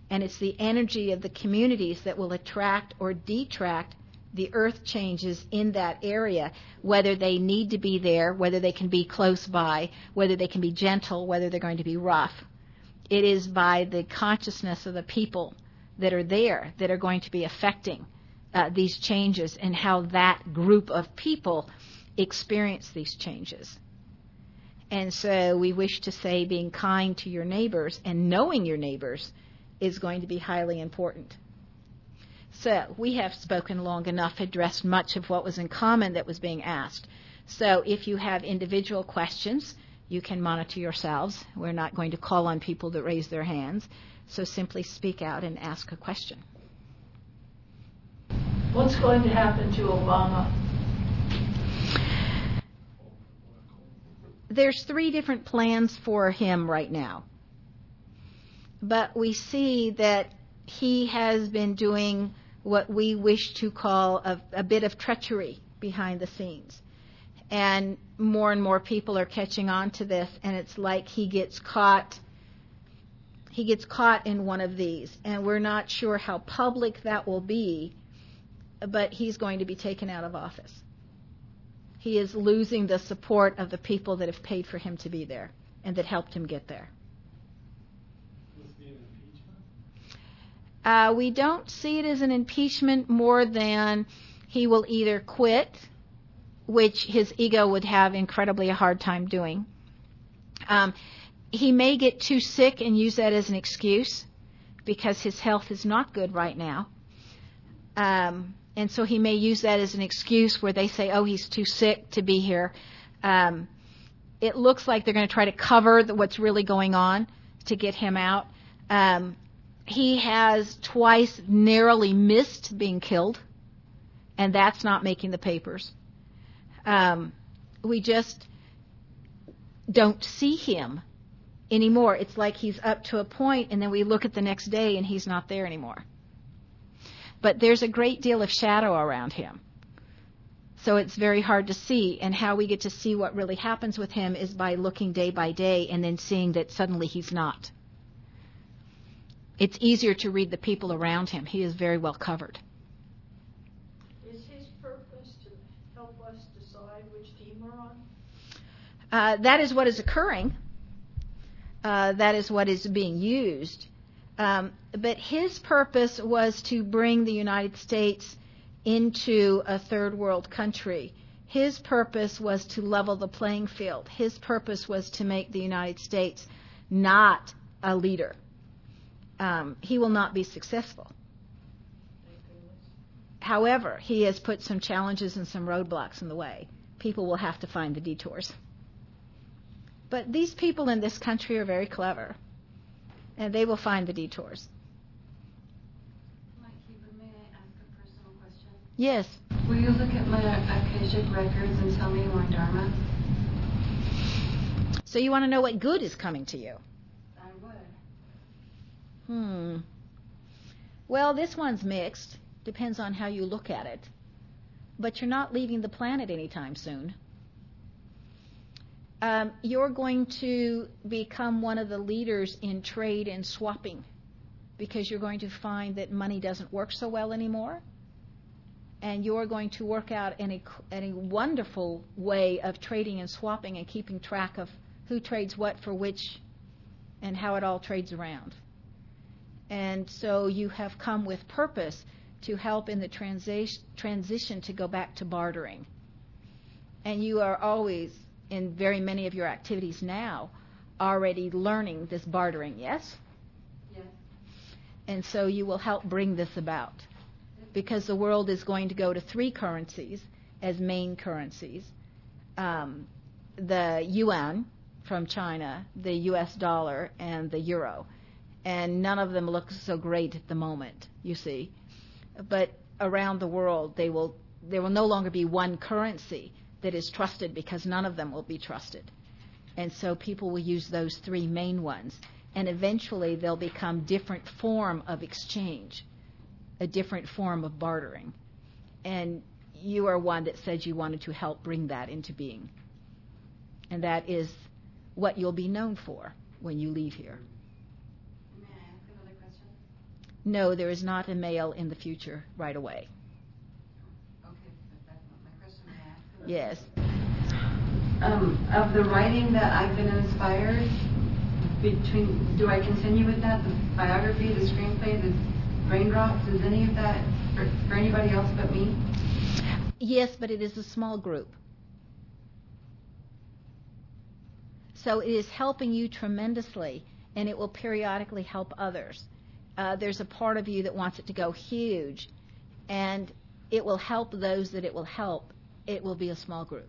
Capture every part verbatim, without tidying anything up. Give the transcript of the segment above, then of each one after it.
And it's the energy of the communities that will attract or detract the earth changes in that area, whether they need to be there, whether they can be close by, whether they can be gentle, whether they're going to be rough. It is by the consciousness of the people that are there that are going to be affecting uh, these changes and how that group of people experience these changes. And so we wish to say being kind to your neighbors and knowing your neighbors is going to be highly important. So we have spoken long enough, addressed much of what was in common that was being asked. So if you have individual questions, you can monitor yourselves. We're not going to call on people that raise their hands. So simply speak out and ask a question. What's going to happen to Obama? There's three different plans for him right now. But we see that he has been doing what we wish to call a, a bit of treachery behind the scenes. And more and more people are catching on to this, and it's like he gets caught he gets caught in one of these. And we're not sure how public that will be, but he's going to be taken out of office. He is losing the support of the people that have paid for him to be there and that helped him get there. Uh, we don't see it as an impeachment more than he will either quit, which his ego would have incredibly a hard time doing. Um, he may get too sick and use that as an excuse because his health is not good right now. Um, and so he may use that as an excuse where they say, oh, he's too sick to be here. Um, it looks like they're going to try to cover the, what's really going on to get him out. Um, He has twice narrowly missed being killed, and that's not making the papers. Um, we just don't see him anymore. It's like he's up to a point, and then we look at the next day, and he's not there anymore. But there's a great deal of shadow around him. So it's very hard to see, and how we get to see what really happens with him is by looking day by day and then seeing that suddenly he's not. It's easier to read the people around him. He is very well covered. Is his purpose to help us decide which team we're on? Uh, that is what is occurring. Uh, that is what is being used. Um, but his purpose was to bring the United States into a third world country. His purpose was to level the playing field. His purpose was to make the United States not a leader. Um, he will not be successful. However, he has put some challenges and some roadblocks in the way. People will have to find the detours. But these people in this country are very clever, and they will find the detours. Mike, may I ask a personal question? Yes. Will you look at my Akashic records and tell me more Dharma? So you want to know what good is coming to you? I would. Hmm. Well, this one's mixed. Depends on how you look at it. But you're not leaving the planet anytime soon. Um, you're going to become one of the leaders in trade and swapping because you're going to find that money doesn't work so well anymore. And you're going to work out in a, in a wonderful way of trading and swapping and keeping track of who trades what for which and how it all trades around. And so you have come with purpose to help in the transi- transition to go back to bartering. And you are always, in very many of your activities now, already learning this bartering, yes? Yes. And so you will help bring this about. Because the world is going to go to three currencies as main currencies. Um, the yuan from China, the U S dollar, and the euro. And none of them look so great at the moment, you see. But around the world, they will there will no longer be one currency that is trusted because none of them will be trusted. And so people will use those three main ones. And eventually they'll become different form of exchange, a different form of bartering. And you are one that said you wanted to help bring that into being. And that is what you'll be known for when you leave here. May I ask another question? No, there is not a male in the future right away. Okay, but that's not my question. May I ask it? Yes. Um, of the writing that I've been inspired, between, do I continue with that? The biography, the screenplay, the raindrops, is any of that for, for anybody else but me? Yes, but it is a small group. So it is helping you tremendously, and it will periodically help others. Uh, there's a part of you that wants it to go huge, and it will help those that it will help. It will be a small group.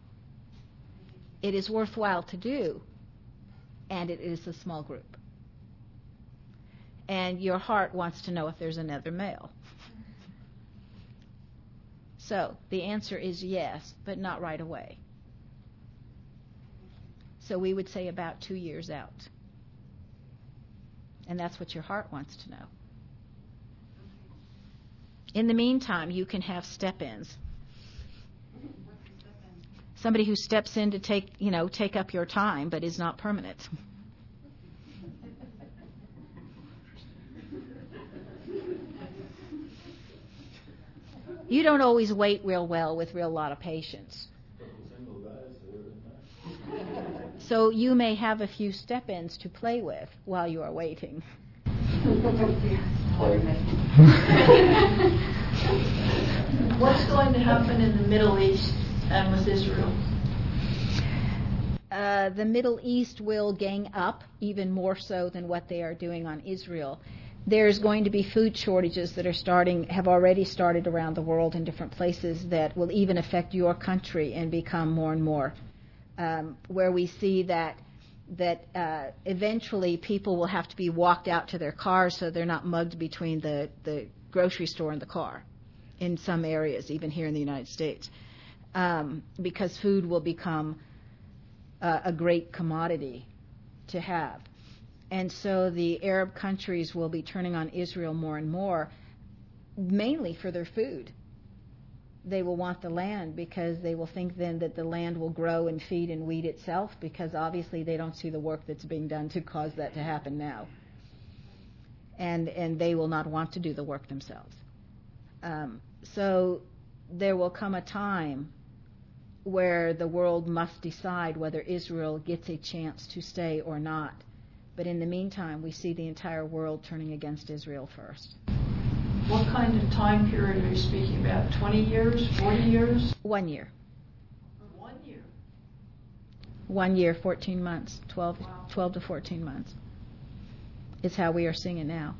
It is worthwhile to do, and it is a small group. And your heart wants to know if there's another male. So the answer is yes, but not right away. So we would say about two years out. And that's what your heart wants to know. In the meantime, you can have step-ins. Somebody who steps in to take, you know, take up your time, but is not permanent. You don't always wait real well with real lot of patience. So you may have a few step-ins to play with while you are waiting. What's going to happen in the Middle East and with Israel? Uh, the Middle East will gang up even more so than what they are doing on Israel. There's going to be food shortages that are starting, have already started around the world in different places that will even affect your country and become more and more. Um, where we see that that uh, eventually people will have to be walked out to their cars so they're not mugged between the, the grocery store and the car in some areas, even here in the United States, um, because food will become uh, a great commodity to have. And so the Arab countries will be turning on Israel more and more, mainly for their food. They will want the land because they will think then that the land will grow and feed and weed itself, because obviously they don't see the work that's being done to cause that to happen now. And and they will not want to do the work themselves. Um, so there will come a time where the world must decide whether Israel gets a chance to stay or not. But in the meantime, we see the entire world turning against Israel first. What kind of time period are you speaking about? twenty years? forty years? One year. One year. One year, fourteen months, twelve, Wow. twelve to fourteen months is how we are seeing it now.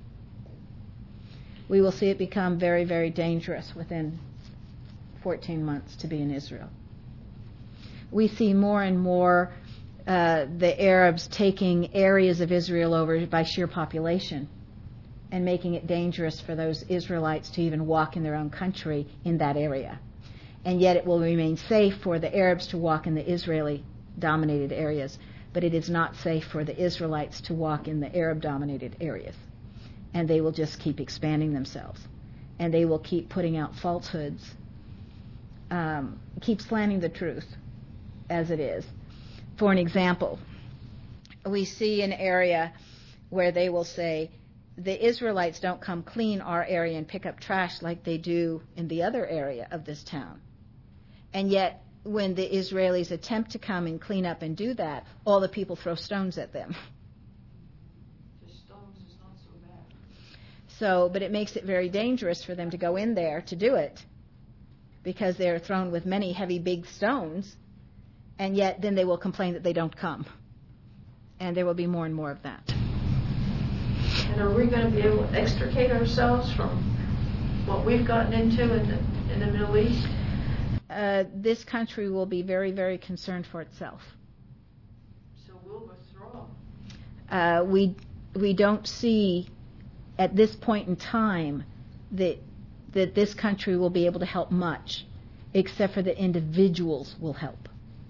We will see it become very, very dangerous within fourteen months to be in Israel. We see more and more uh, the Arabs taking areas of Israel over by sheer population and making it dangerous for those Israelites to even walk in their own country in that area. And yet it will remain safe for the Arabs to walk in the Israeli-dominated areas, but it is not safe for the Israelites to walk in the Arab-dominated areas. And they will just keep expanding themselves. And they will keep putting out falsehoods, um, keep slanting the truth as it is. For an example, we see an area where they will say, the Israelites don't come clean our area and pick up trash like they do in the other area of this town. And yet, when the Israelis attempt to come and clean up and do that, all the people throw stones at them. The stones is not so bad. So, but it makes it very dangerous for them to go in there to do it, because they're thrown with many heavy, big stones, and yet then they will complain that they don't come. And there will be more and more of that. And are we going to be able to extricate ourselves from what we've gotten into in the, in the Middle East? Uh, this country will be very, very concerned for itself. So we'll withdraw. Uh, we we don't see at this point in time that that this country will be able to help much, except for the individuals will help.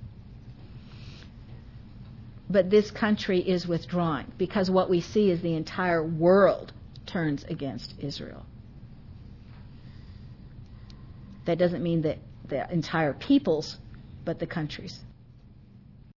But this country is withdrawing because what we see is the entire world turns against Israel. That doesn't mean that the entire peoples, but the countries.